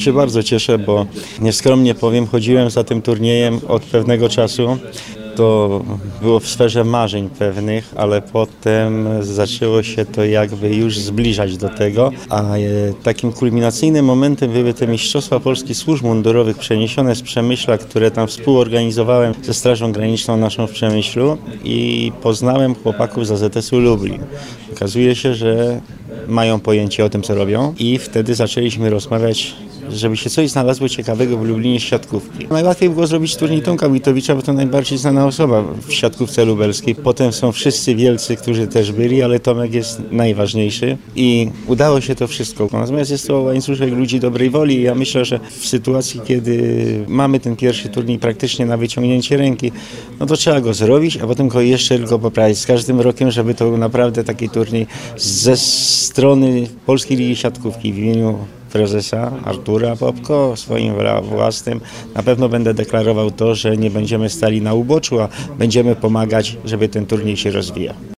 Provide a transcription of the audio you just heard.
Ja się bardzo cieszę, bo nieskromnie powiem, chodziłem za tym turniejem od pewnego czasu. To było w sferze marzeń pewnych, ale potem zaczęło się to jakby już zbliżać do tego, a takim kulminacyjnym momentem były te Mistrzostwa Polski Służb Mundurowych przeniesione z Przemyśla, które tam współorganizowałem ze Strażą Graniczną naszą w Przemyślu i poznałem chłopaków z AZS-u Lublin. Okazuje się, że mają pojęcie o tym, co robią i wtedy zaczęliśmy rozmawiać, żeby się coś znalazło ciekawego w Lublinie z siatkówki. Najłatwiej było zrobić turniej Tomka Witowicza, bo to najbardziej znana osoba w siatkówce lubelskiej. Potem są wszyscy wielcy, którzy też byli, ale Tomek jest najważniejszy i udało się to wszystko. Natomiast jest to łańcuszek ludzi dobrej woli i ja myślę, że w sytuacji, kiedy mamy ten pierwszy turniej praktycznie na wyciągnięcie ręki, no to trzeba go zrobić, a potem go jeszcze tylko poprawić z każdym rokiem, żeby to był naprawdę taki turniej ze strony Polskiej Ligi Siatkówki w imieniu prezesa Artura Popko, swoim własnym. Na pewno będę deklarował to, że nie będziemy stali na uboczu, a będziemy pomagać, żeby ten turniej się rozwijał.